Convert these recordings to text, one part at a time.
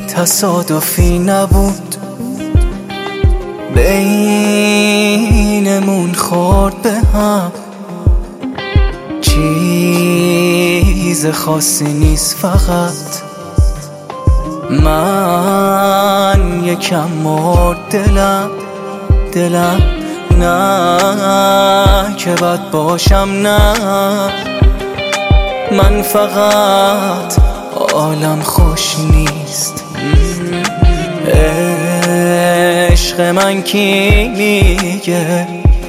تصادفی نبود، بینمون خورد به هم. چیز خاصی نیست، فقط من یکم مرد دلم نه که بد باشم، نه من فقط حالم خوش نیست. عشق من کی میگه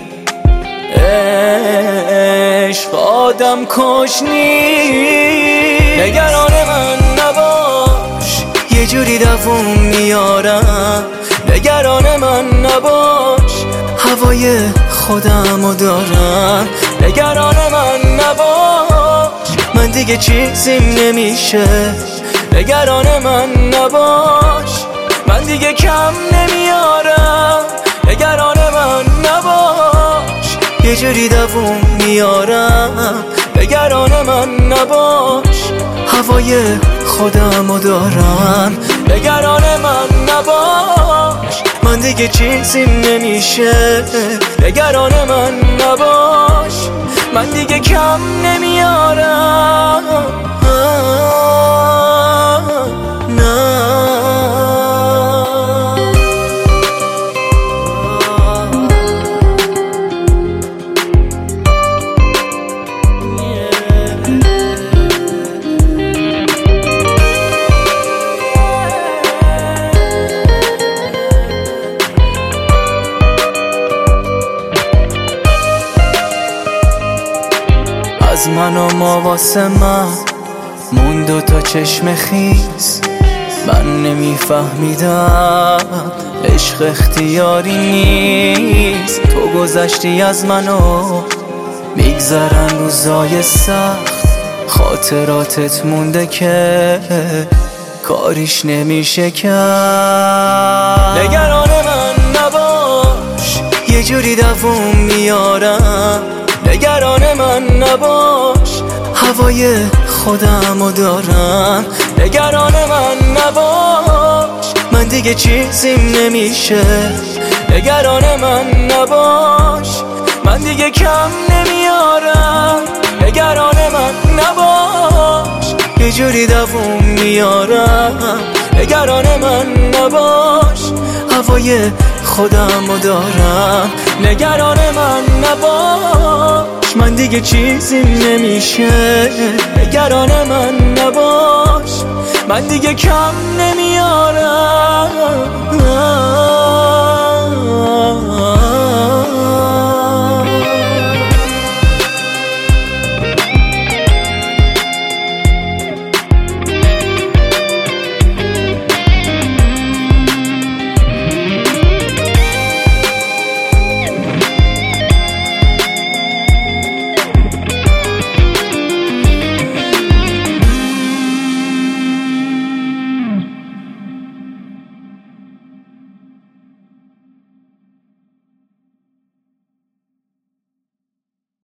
عشق آدم کش نیست؟ نگران من نباش، یه جوری دووم میارم. نگران من نباش، هوای خودمو دارم. نگران من نباش، من دیگه چیزیم نمیشه. نگران من نباش، من دیگه کم نمیارم. نگران من نباش، یه جوری دووم میارم. نگران من نباش، هوای خودمو دارم. نگران من نباش، من دیگه چیزیم نمیشه. نگران من نباش، من دیگه کم نمیارم. از من و ما واسه من مون دوتا چشم خیز. من نمیفهمیدم عشق اختیاری نیست. تو گذشتی از منو، میگذرن روزای سخت. خاطراتت مونده که کاریش نمیشه کرد. نگران من نباش، یه جوری دووم میارم. نگران من نباش، هوای خودمو دارم. نگران من نباش، من دیگه چیزیم نمیشه. نگران من نباش، من دیگه کم نمیارم. نگران من نباش، یه جوری دووم میارم. نگران من نباش، هوای خودمو دارم. نگران من نباش، من دیگه چیزیم نمیشه. نگران من نباش، من دیگه کم نمیارم.